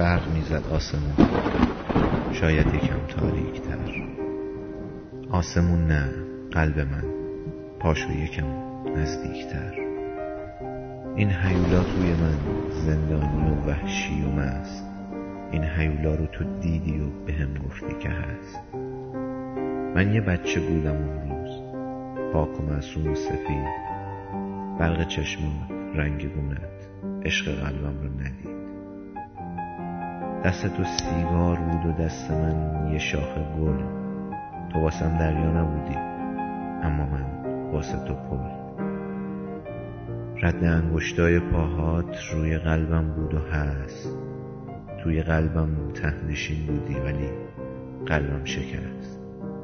برق میزد آسمون، شاید یکم تاریک تر. آسمون نه، قلب من، پاشو یکم نزدیک تر. این هیولا توی من زندانی و وحشی و مست. این هیولا رو تو دیدی و بهم گفتی که هست. من یه بچه بودم اون روز، پاک و معصوم و سفید. برق چشمات، رنگ گونت، عشق قلبم رو ندید. دست تو سیگار بود و دست من یه شاخه گل. تو واسم دریا نبودی، اما من واسه تو پل. رد انگشتای پاهات روی قلبم بود و هست. توی قلبم تهنشین بودی ولی قلبم شکست.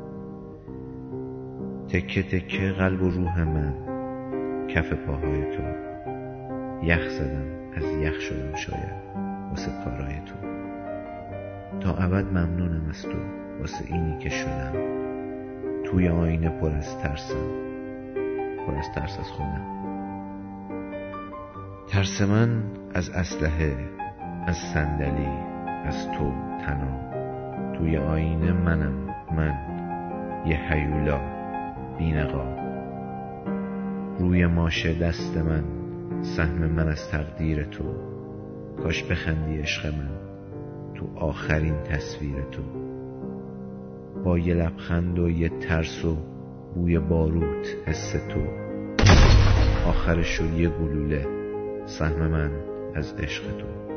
تکه تکه قلب و روح من کف پاهای تو. یخ زدم، از یخ شدم شاید واسه کارای تو. تا ابد ممنونم از تو واسه اینی که شدم. توی آینه پر از ترسم، پر از ترس از خودم. ترس من از اسلحه، از صندلی، از تو تنها. توی آینه من یه هیولا بی‌نقاب. روی ماشه دست من، سهم من از تقدیر تو. کاش بخندی عشق من تو آخرین تصویر تو. با یه لبخند و یه ترس و بوی باروت حس تو. آخرشو یه گلوله، سهم من از عشق تو.